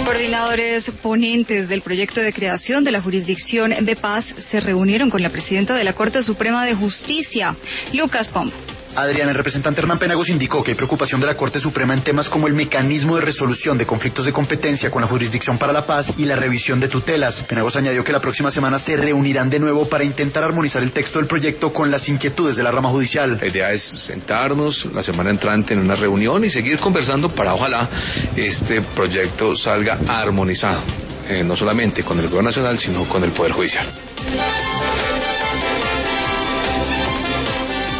Coordinadores ponentes del proyecto de creación de la Jurisdicción de Paz se reunieron con la presidenta de la Corte Suprema de Justicia, Lucas Pomp. Adrián, el representante Hernán Penagos indicó que hay preocupación de la Corte Suprema en temas como el mecanismo de resolución de conflictos de competencia con la Jurisdicción para la Paz y la revisión de tutelas. Penagos añadió que la próxima semana se reunirán de nuevo para intentar armonizar el texto del proyecto con las inquietudes de la rama judicial. La idea es sentarnos la semana entrante en una reunión y seguir conversando para ojalá este proyecto salga armonizado, no solamente con el Gobierno Nacional, sino con el Poder Judicial.